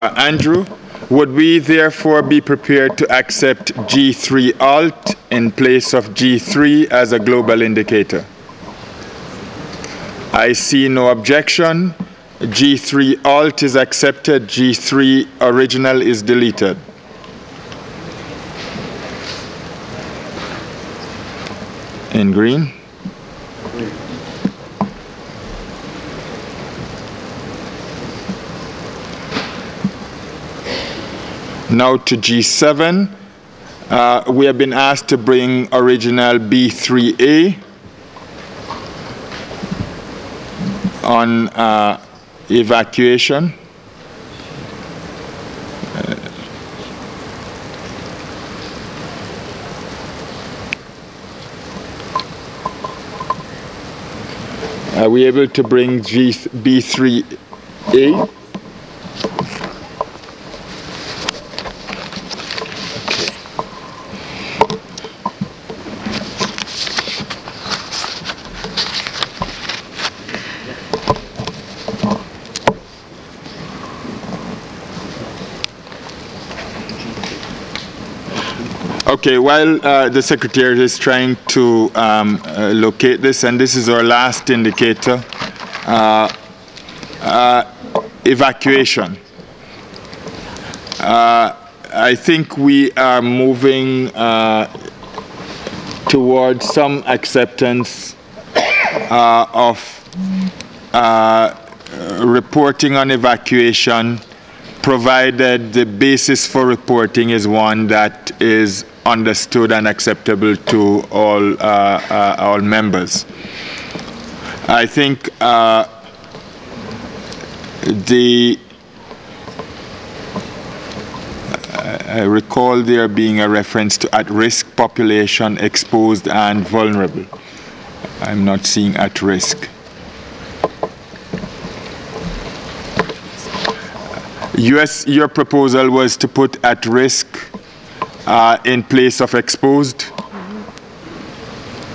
Andrew, would we therefore be prepared to accept G3 alt in place of G3 as a global indicator? I see no objection. G3 alt is accepted. G3 original is deleted. In green. Now to G7. We have been asked to bring original B3A on evacuation. Are we able to bring B3A? Okay, while the Secretary is trying to locate this, and this is our last indicator, evacuation. I think we are moving towards some acceptance of reporting on evacuation, provided the basis for reporting is one that is understood and acceptable to all members. I think I recall there being a reference to at-risk population, exposed and vulnerable. I'm not seeing at risk. Your proposal was to put at risk in place of exposed.